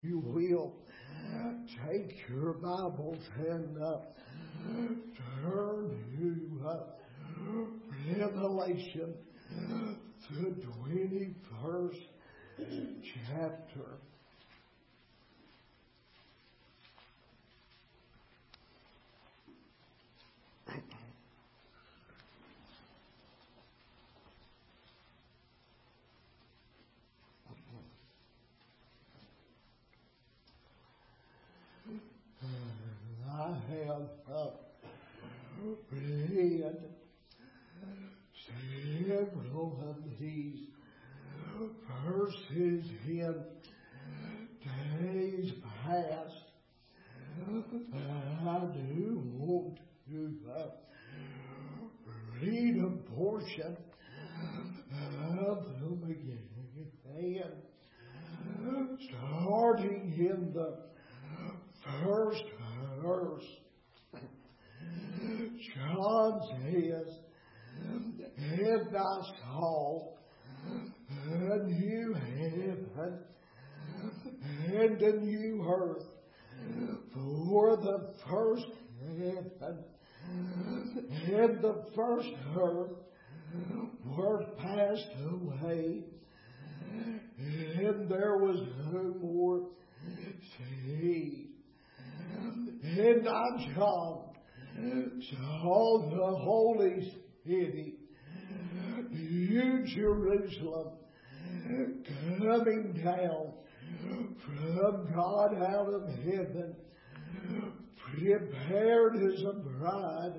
you will take your Bibles and turn to Revelation, the 21st chapter. I have read several of these verses in days past. I do want to read a portion of them again, starting in the first verse. John says, "And I saw a new heaven and a new earth, for the first heaven and the first earth were passed away, and there was no more sea. And I, John, saw the holy city, New Jerusalem, coming down from God out of heaven, prepared as a bride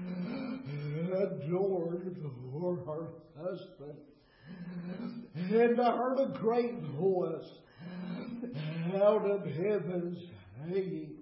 adorned for her husband. And I heard a great voice out of heaven saying,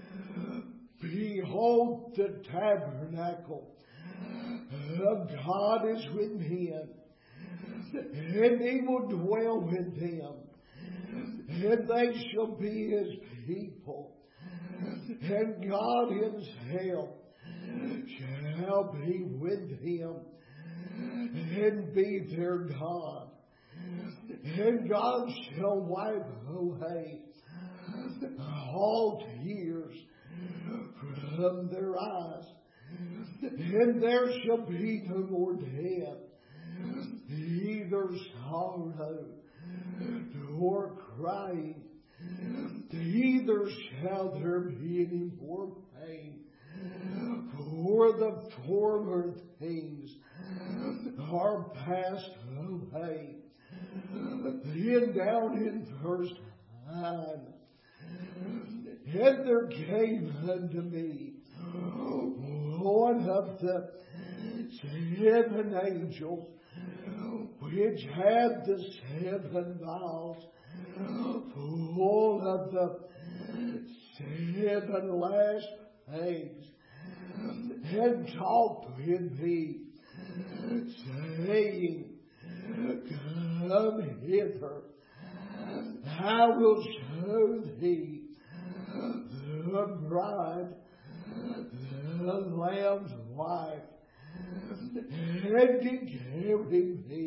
Behold, the tabernacle of God is with men, and He will dwell with them, and they shall be His people, and God Himself shall be with them, and be their God. And God shall wipe away all tears from their eyes, and there shall be no more death, neither sorrow nor crying, neither shall there be any more pain, for the former things are passed away." Then down in verse 9, "And there came unto me one of the 7 angels, which had the 7 vials full of the 7 last plagues, and talked with me, saying, Come hither, I will show thee the bride, the Lamb's wife. And did carry me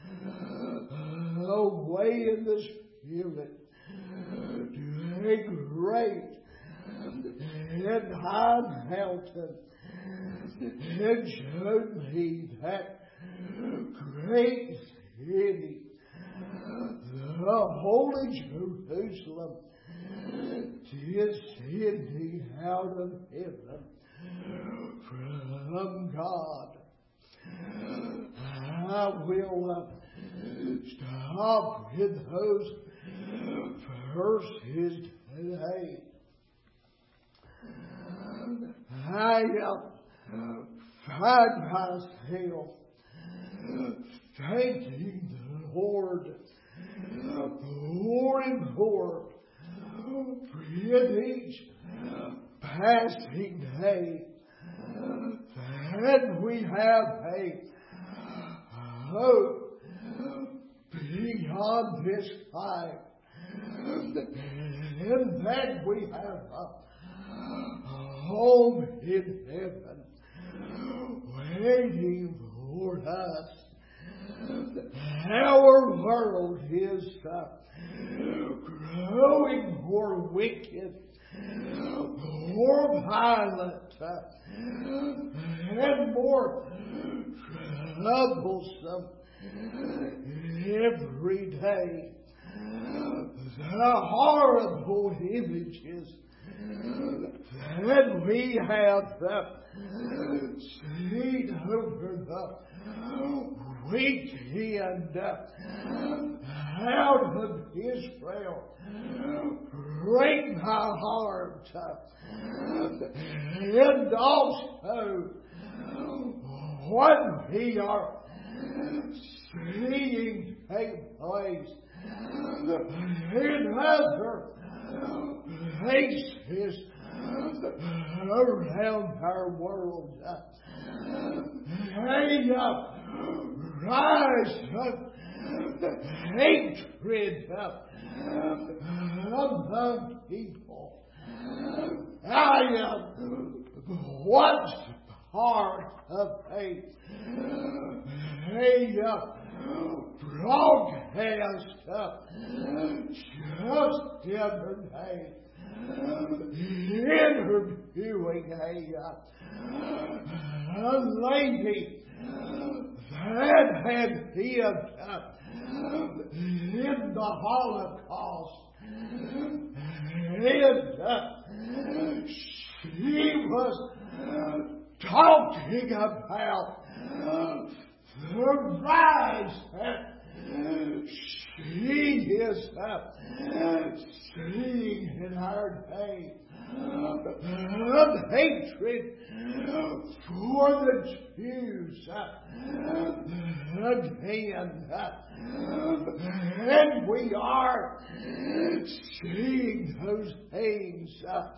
away in the Spirit to a great and high mountain, and showed me that great city, the holy Jerusalem, descending out of heaven from God." I will stop with those verses today. I find myself thanking the Lord more and more with each passing day that we have a hope beyond this life, and that we have a home in heaven waiting for us. Our world is growing wicked more violent and more troublesome every day. The horrible images that we have seen over the weekend out of Israel break my heart. And also what we are seeing take place in other places around our world. A rise of hatred among people. I was part of a broadcast just the other day interviewing a lady that had lived in the Holocaust, and she was talking about the rise that she is seeing in our day of hatred for the Jews again. And we are seeing those things.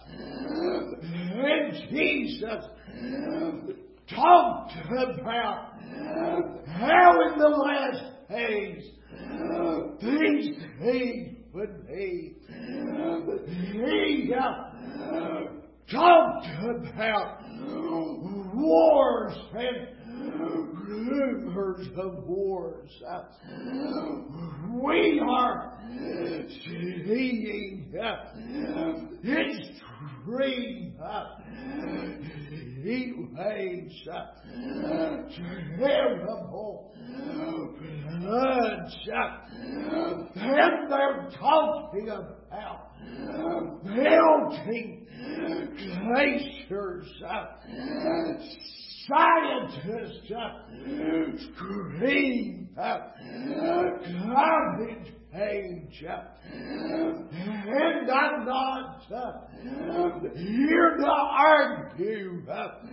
And Jesus talked about how in the last days these things would be. He talked about wars and rumors of wars. We are seeing extreme heat waves, terrible floods, and they're talking about melting glaciers. Scientists scream climate change, and I'm not here to argue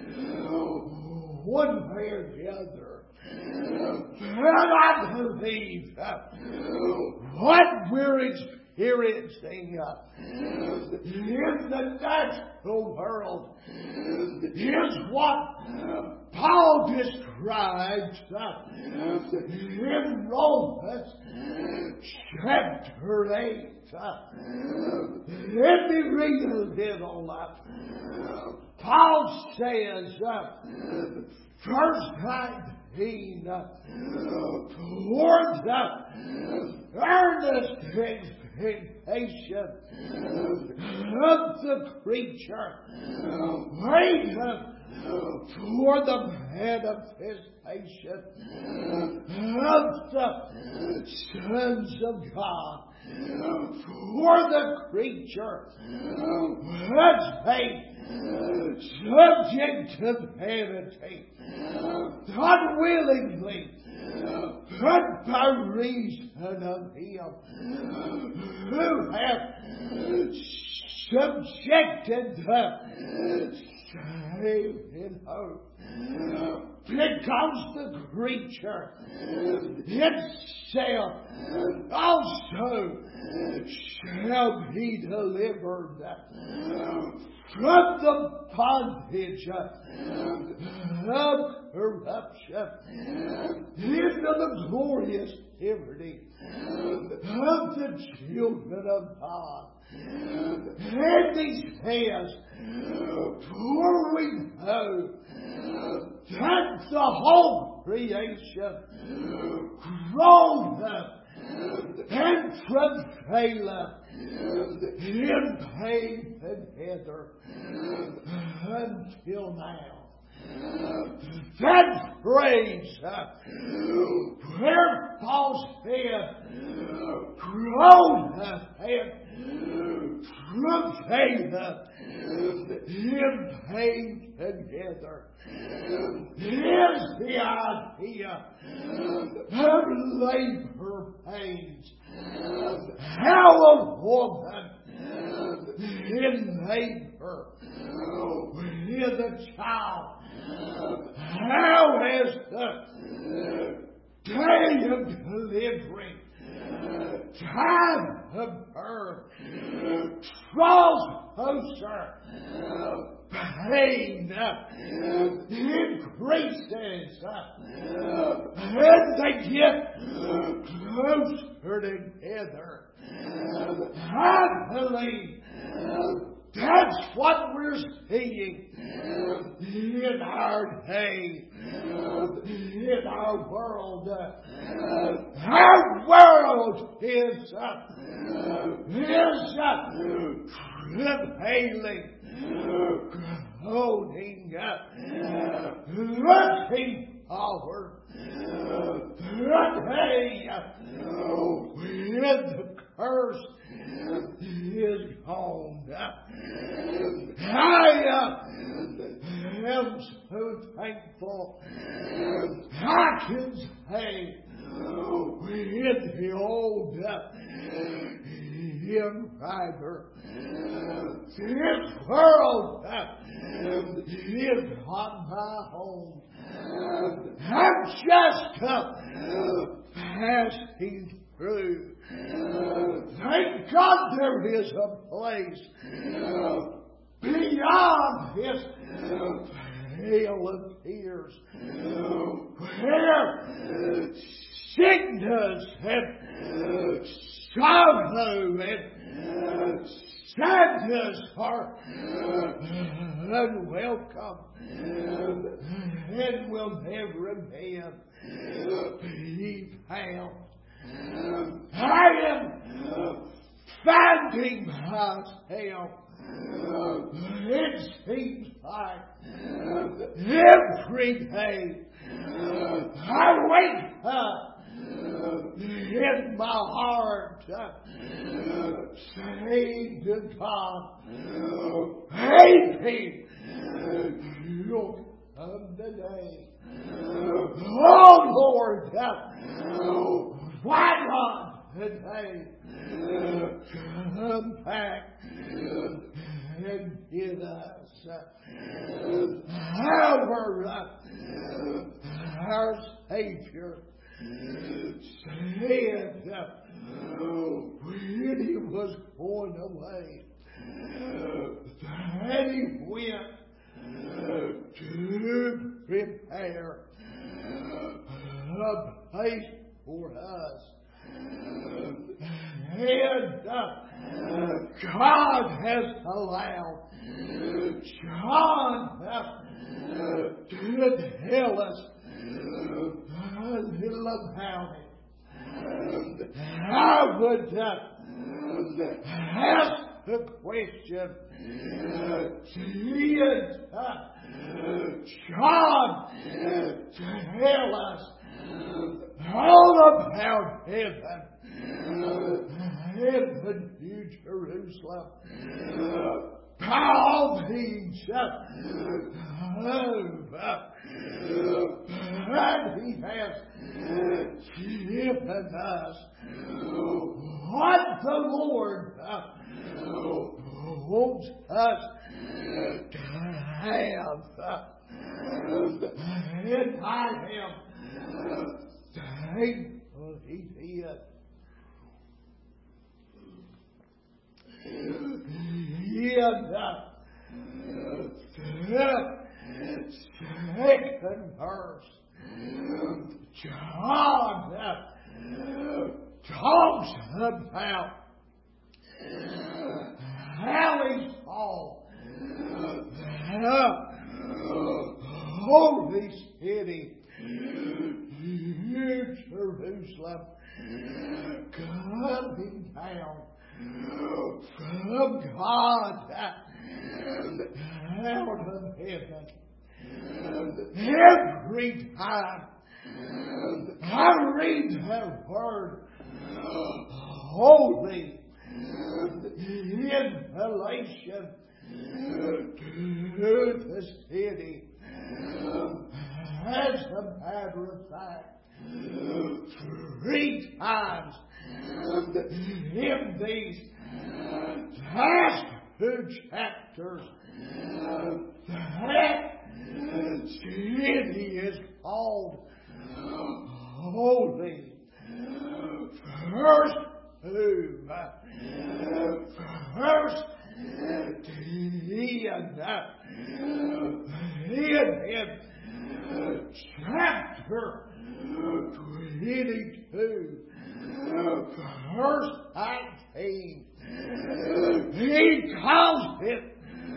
one way or the other. But I believe what we're experiencing in the natural world is what Paul describes in Romans chapter 8. Let me read a little. Paul says, verse 19, towards the earnest expectation of the creature, waiting for the manifestation of the sons of God. For the creature was made subject to vanity, not willingly, but by reason of Him who hath subjected the same in hope. Because the creature itself also shall be delivered from the bondage of corruption into the glorious liberty of the children of God. And He says, for we know that the whole creation groaneth and travaileth in pain together until now. That phrase, where Paul said, groaneth and travaileth in pain together, is the idea of labor pains. How a woman in labor with a child, how is the day of delivery, time of birth, draws closer, pain increases, and they get closer together. I believe that's what we're seeing in our day, in our world. Our world is travailing, groaning, looking forward the day when the curse is gone. I am so thankful I can say with the old hymn writer, this world is not my home. I'm just passing through. Thank God there is a place beyond this vale of tears where sickness and sorrow and sadness are unwelcome and will never again be found. I am finding myself, it seems like every day I wake up in my heart saying to God, "Hey, you'll come today. Oh Lord, why not today come back and give us our Savior said when He was going away that He went to prepare a place for us. And God has allowed John to tell us a little about it. I would ask the question, did John tell us all about heaven in the New Jerusalem? By all means, and He has given us what the Lord wants us to have. And I am thankful He did. In the second verse, John talks about how he saw the holy city, New Jerusalem, of God out of heaven. Every time I read that word, holy, in relation to the city. As a matter of fact, 3 times in these last 2 chapters, that city is called holy. First 2, first in chapter 22, verse 19, he calls it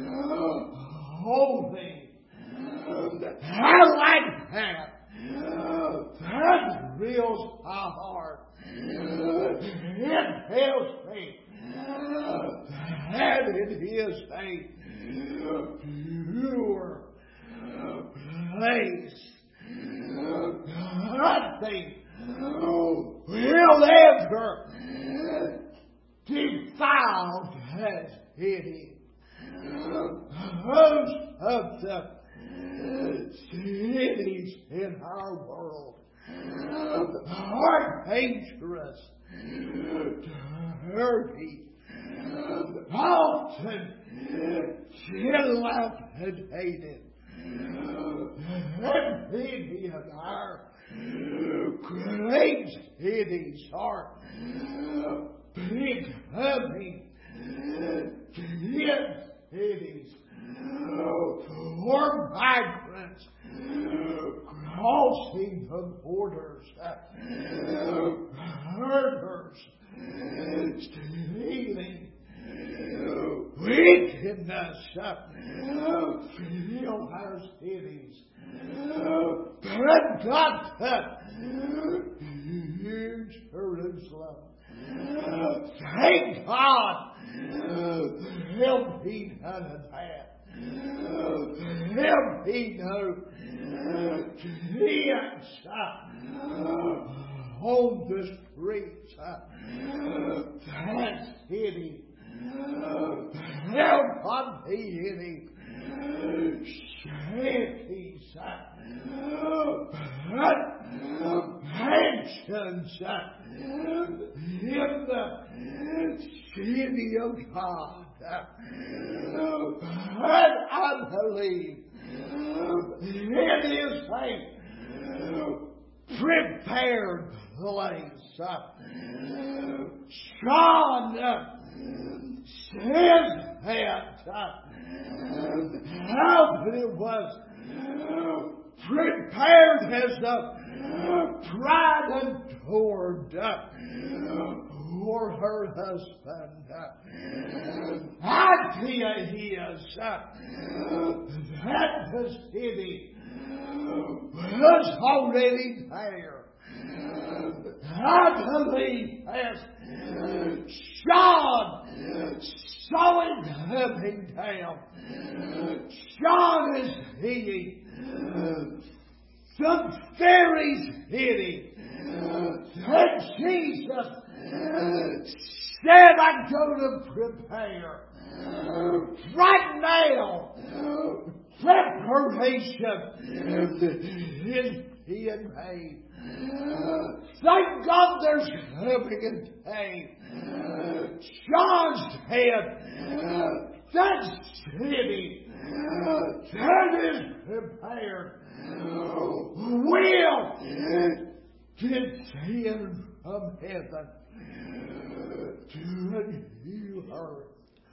holy. I like that. That thrills my heart. It tells me that it is a pure place. Nothing will ever defile that city. Most of the cities in our world are dangerous, dirty, often dilapidated. And many of our great cities are becoming dead cities for migrants crossing the borders, murders, stealing, wickedness fill our cities. But God, New Jerusalem, thank God, there'll be none of that. There'll be no tents on the streets. That city, there'll not be any shanties, but mansions in the city of God. And I believe it is a prepared place. John says that how it was prepared as a bride adored for her husband. Idea is that the city was already there. I believe as John saw it coming down, John is seeing the very city that Jesus said, I'm going to prepare. Right now, preparation is being made. Thank God there's coming a day. John's head, that city that is prepared will descend from heaven to a new earth.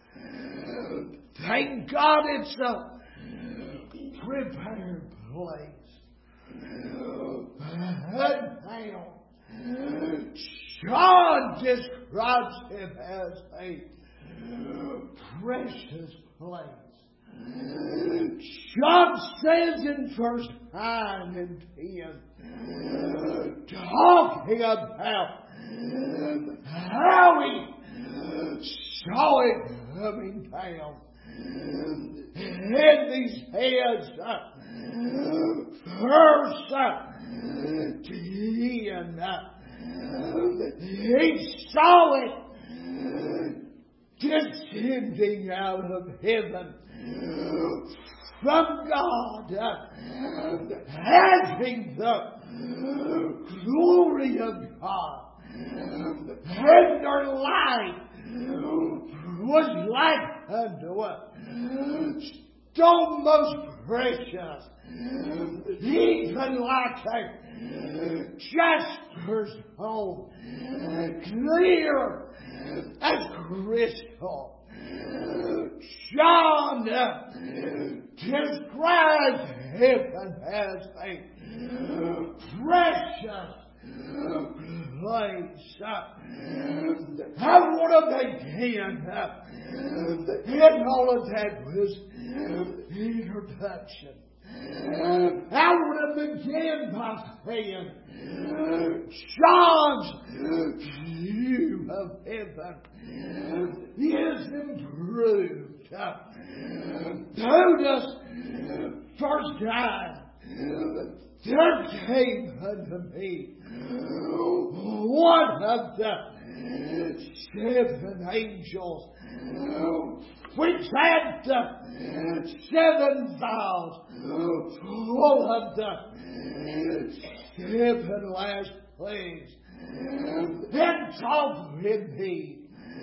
Thank God it's a prepared place. And now, John describes it as a precious place. John says in verse 9 and 10, talking about how he saw it coming down. And these heads first to Ian. He saw it descending out of heaven from God, having the glory of God. And their light was like unto a stone most precious, even like a jasper stone, clear as crystal. John describes heaven as a precious place. I want to begin in all of that was introduction. I want to begin by saying John's view of heaven is improved. Notice verse 9. There came unto me one of the 7 angels, which had the 7 vials full of the 7 last plagues, and talked with me,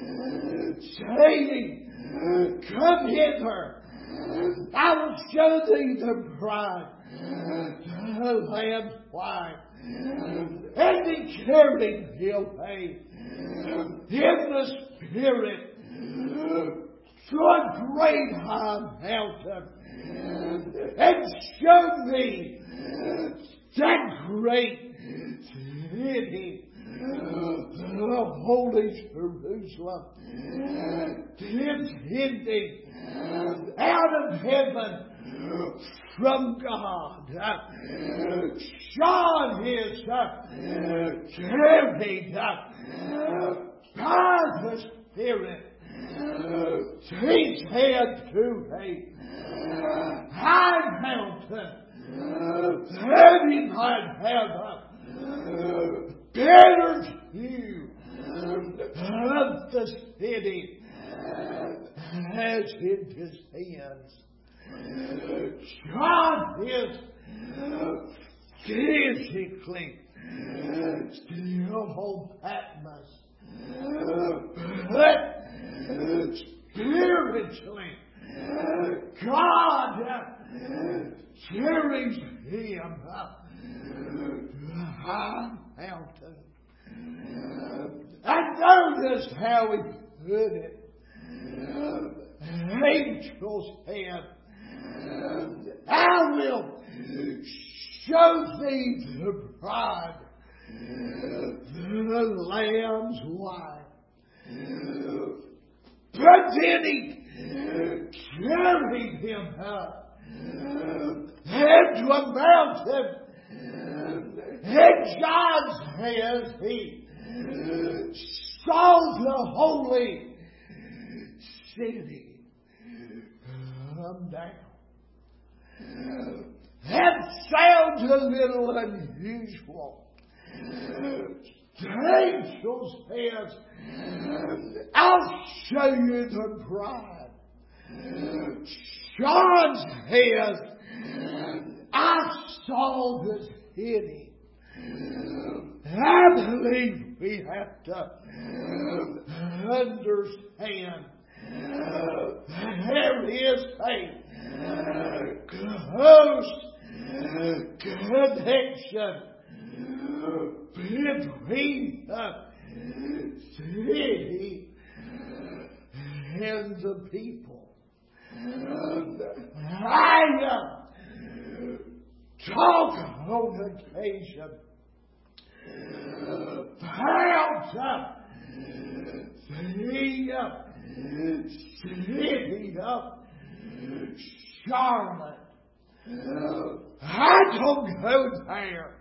saying, Come hither, I will show thee the bride, the Lamb's wife. And he carried me away in the Spirit to a great high mountain, and showed me that great city, the holy Jerusalem, descending out of heaven from God. John is carried by the Spirit. He's head to a high mountain that he might have a better view of the city as it descends. John is physically still on Patmos, but spiritually God carries him up the high mountain. And notice how he put it. Angels said, I will show thee the bride, the Lamb's wife. But then he carried him up into a mountain, and John says he saw the holy city come down. That sounds a little unusual. The angel says, I'll show you the bride. John says, I saw the city. I believe we have to understand there is a close connection between the city and the people. I talk on occasion about the city of Charlotte. I don't go there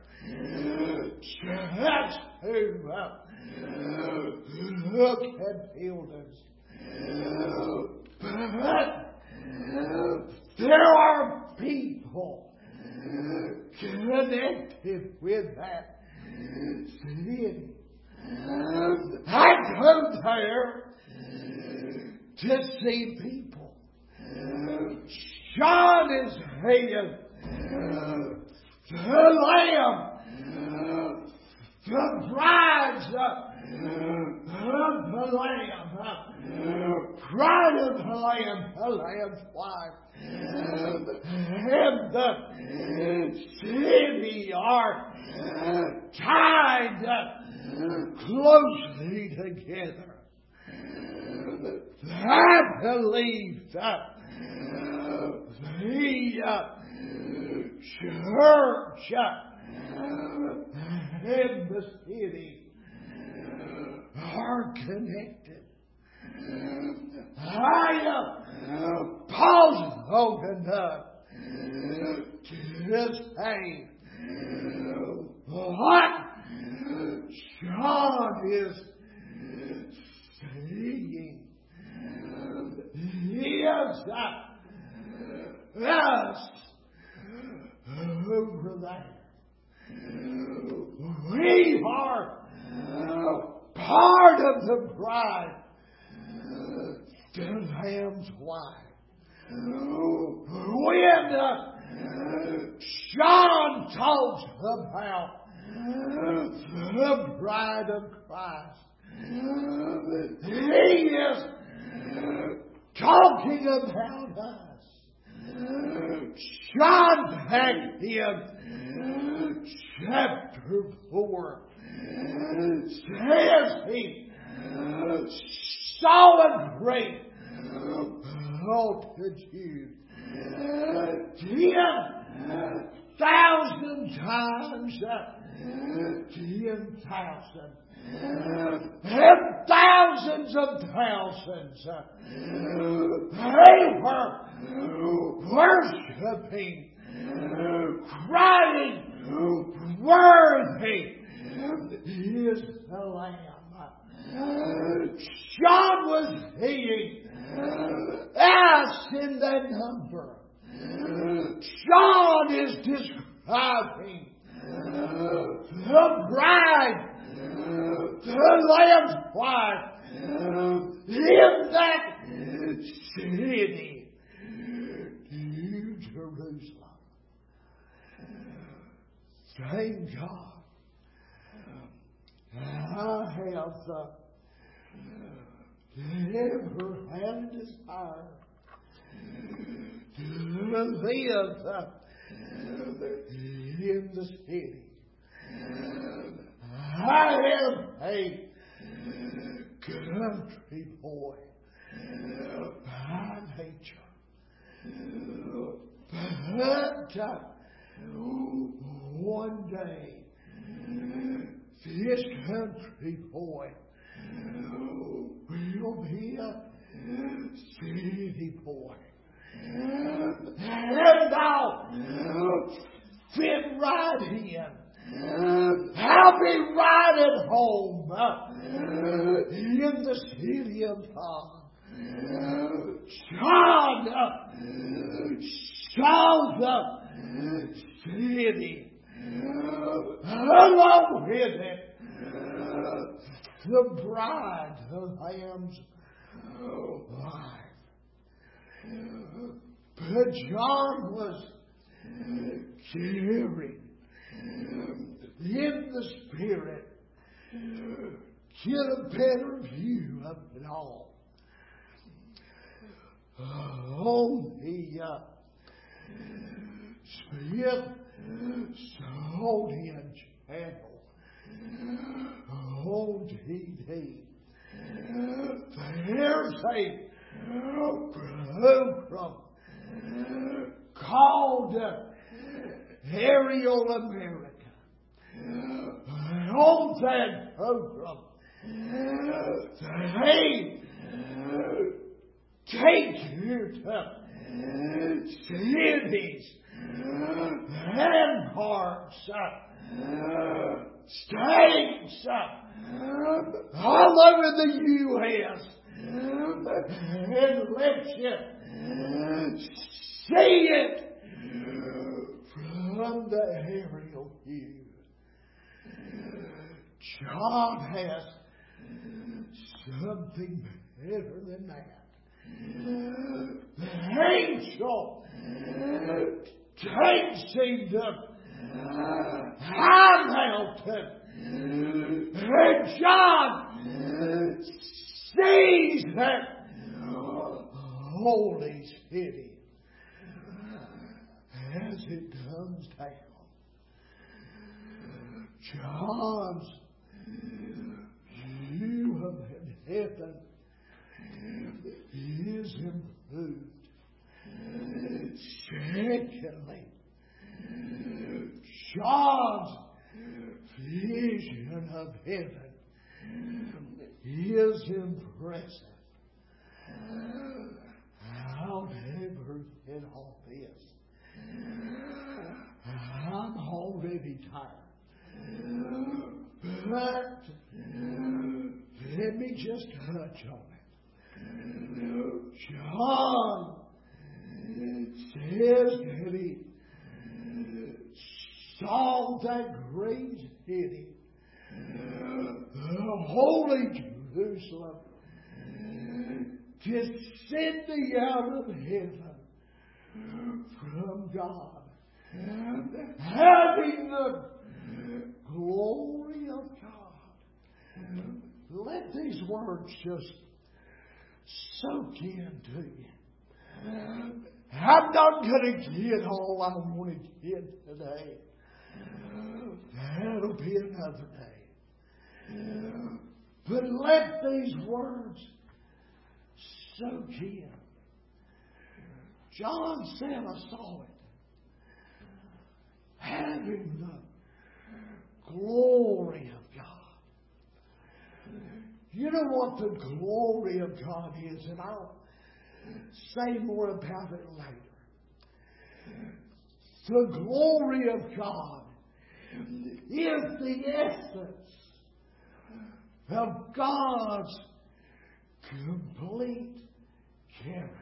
just to look at buildings. But there are people connected with that city. I go there to see people. John is saying, the Lamb, the bride's of the Lamb, bride of the Lamb, the Lamb's wife, and the city are tied closely together. I believe that the church and the city are connected. Paul's opened up to say what John is seeing is us over there. We are part of the bride, the Lamb's wife. When John talks about the bride of Christ, he is talking about us. John back in chapter 4 says he saw a great multitude, 10,000 times 10,000, and thousands of thousands. They were worshiping, crying, worthy is the Lamb. John was seeing us in that number. John is describing the bride, the Lamb's wife, in that city, New Jerusalem. Thank God. I have never had a desire to live in the city. I am a country boy by nature. But one day, this country boy will be a city boy. And I'll fit right in. I'll be right at home in the city of God. John saw the city. Along with it, the bride, the Lamb's wife. But John was carried in the Spirit, get a better view of it all. On the Smithsonian Channel on TV, there's a program called Aerial America. On that program, they take you to cities and parts, states all over the U.S. and let you see it from the aerial view. God has something better than that. The angel takes him to high mountain, and John sees that holy city as it comes down. John's view of heaven is improved. Secondly, John's vision of heaven is impressive. I'll never get all this. I'm already tired. But let me just touch on it. John says that he saw that great city, the holy Jerusalem, descending out of heaven from God, having the glory of God. Let these words just soak into you. I'm not going to get all I want to get today. That'll be another day. But let these words soak in. John said, I saw it. Having the glory of God. You know what the glory of God is, and I'll say more about it later. The glory of God is the essence of God's complete character.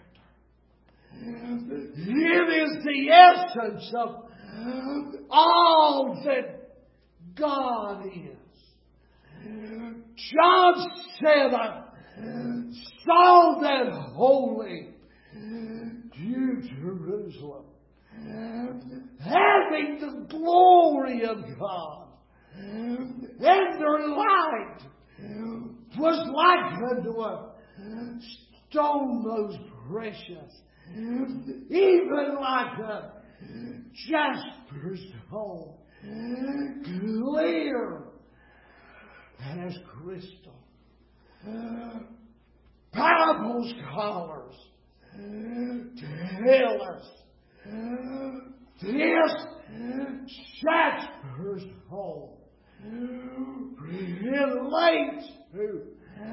It is the essence of all that God is. John said, I saw that holy New Jerusalem having the glory of God, and their light was like unto a stone most precious, even like a jasper stone, clear as crystal. Bible scholars tell us this jasper stone relates to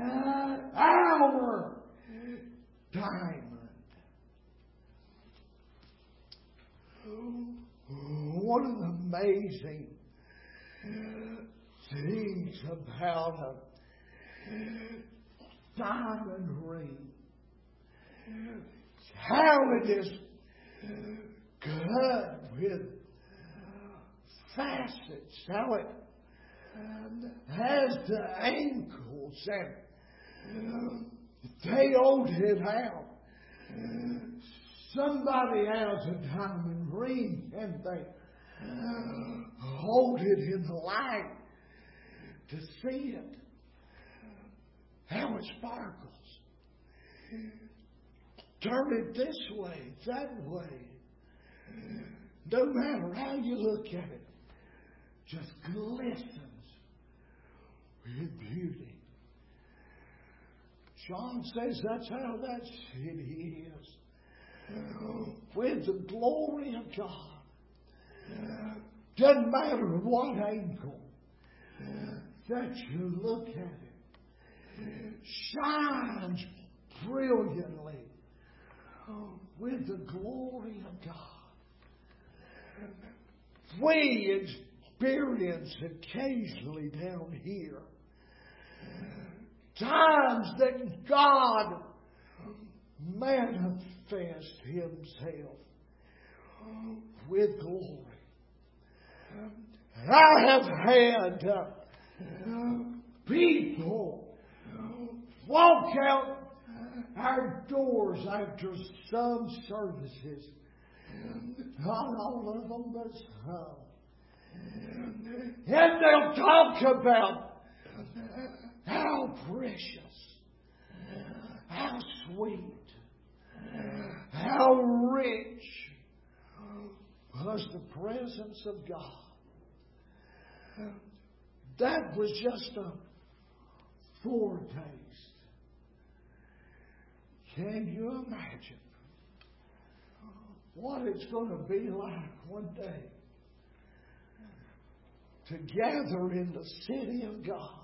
our diamond. One of the amazing things about a diamond ring is how it is cut with facets, how it has the ankles, and they hold it out. Somebody has a diamond ring and they hold it in the light to see it, how it sparkles. Turn it this way, that way. No matter how you look at it, just glistens with beauty. John says that's how that city is. With the glory of God. Doesn't matter what angle that you look at it. Shines brilliantly with the glory of God. We experience occasionally down here times that God manifests Himself with glory. I have had people walk out our doors after some services. Not all of them, but some. And they'll talk about how precious, how sweet, how rich was the presence of God. That was just a foretaste. Can you imagine what it's going to be like one day to gather in the city of God,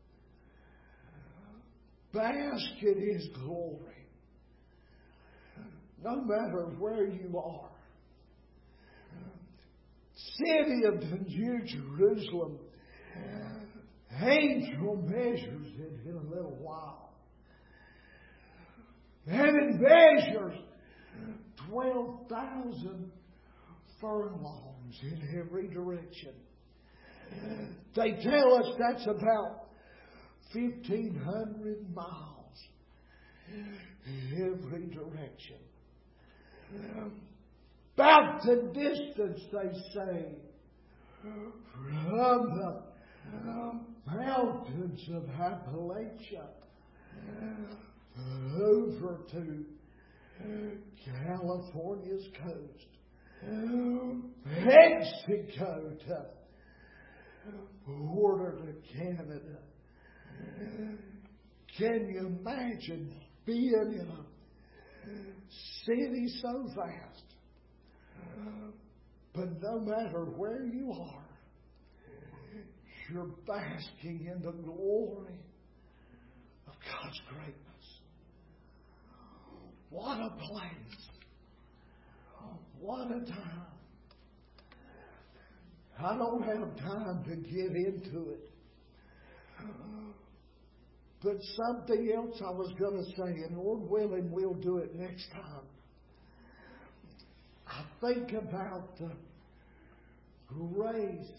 bask in His glory, no matter where you are? City of the New Jerusalem, angel measures it in a little while. And it measures 12,000 furlongs in every direction. They tell us that's about 1,500 miles in every direction. About the distance, they say, from the mountains of Appalachia over to California's coast, Mexico to border to Canada. Can you imagine being in a city so vast? But no matter where you are, you're basking in the glory of God's greatness. What a place. What a time. I don't have time to get into it. But something else I was going to say, and Lord willing, we'll do it next time. I think about the grace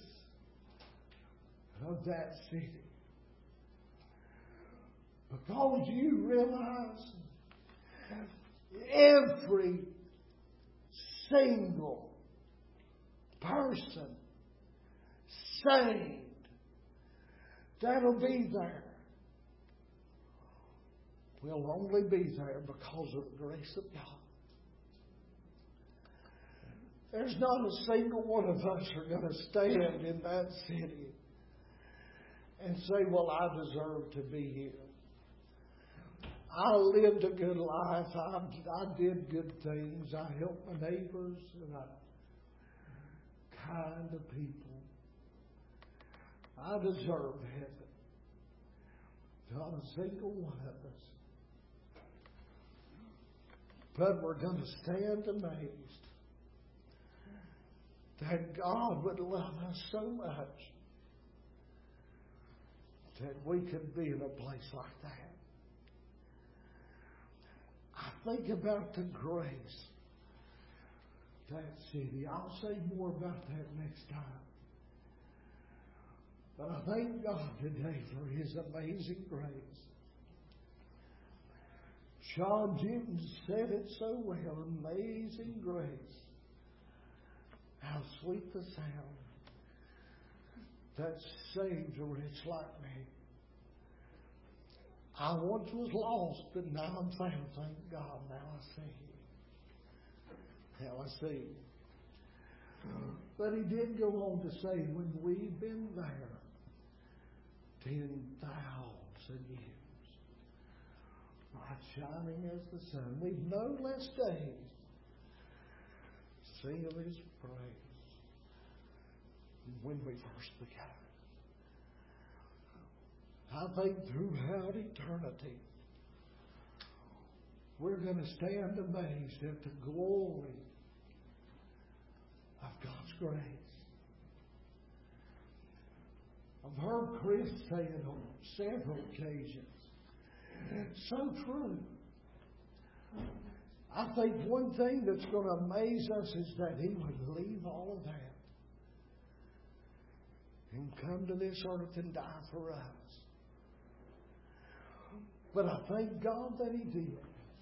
of that city. Because you realize every single person saved that'll be there will only be there because of the grace of God. There's not a single one of us are going to stand in that city and say, well, I deserve to be here. I lived a good life. I did good things. I helped my neighbors and I'm kind to people. I deserve heaven. Not a single one of us. But we're going to stand amazed that God would love us so much that we could be in a place like that. I think about the grace of that city. I'll say more about that next time. But I thank God today for His amazing grace. John Newton said it so well, amazing grace. How sweet the sound that saved a wretch like me. I once was lost, but now I'm found. Thank God. Now I see. Now I see. But he did go on to say, when we've been there 10,000 years, bright shining as the sun, we've no less days sing of His praise when we first began. I think throughout eternity, we're going to stand amazed at the glory of God's grace. I've heard Chris say it on several occasions. So true. I think one thing that's going to amaze us is that He would leave all of that and come to this earth and die for us. But I thank God that He did.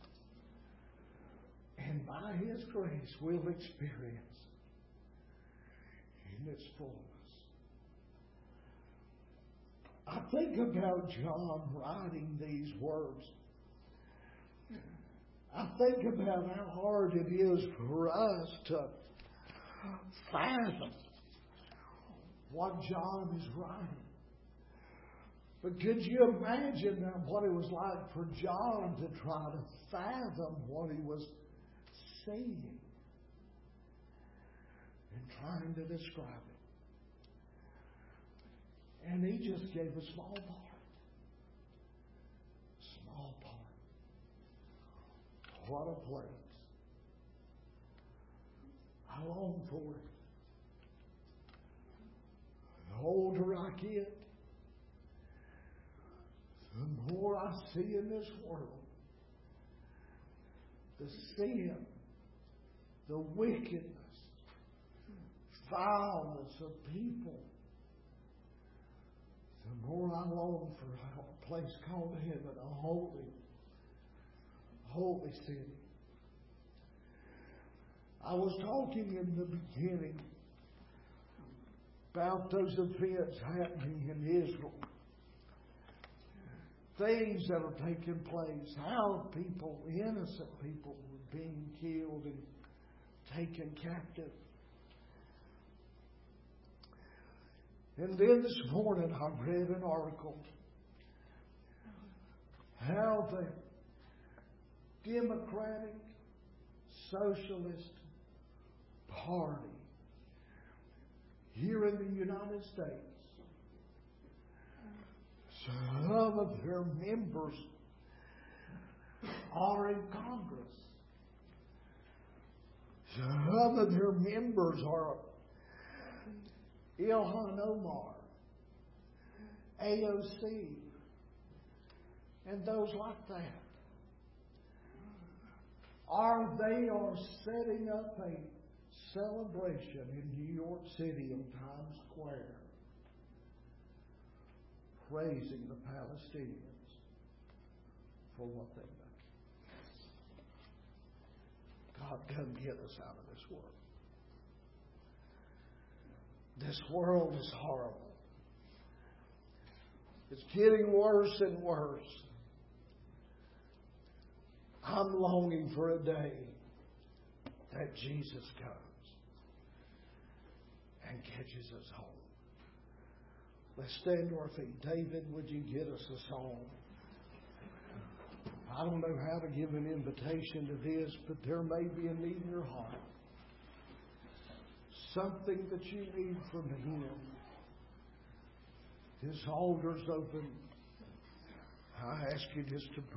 And by His grace, we'll experience in its fullness. I think about John writing these words. I think about how hard it is for us to fathom what John is writing. But could you imagine what it was like for John to try to fathom what he was seeing and trying to describe it? And he just gave a small part. Small part. What a place. I long for it. The older I get, the more I see in this world. The sin, the wickedness, vileness of people. The more I long for a place called heaven, a holy city. I was talking in the beginning about those events happening in Israel. Things that are taking place. How people, innocent people, were being killed and taken captive. And then this morning I read an article how the Democratic Socialist Party here in the United States, some of their members are in Congress. Some of their members are Ilhan Omar, AOC, and those like that. They are setting up a celebration in New York City in Times Square, praising the Palestinians for what they've done. God, come get us out of this world. This world is horrible. It's getting worse and worse. I'm longing for a day that Jesus comes and catches us home. Let's stand to our feet. David, would you get us a song? I don't know how to give an invitation to this, but there may be a need in your heart. Something that you need from Him. This altar's open. I ask you just to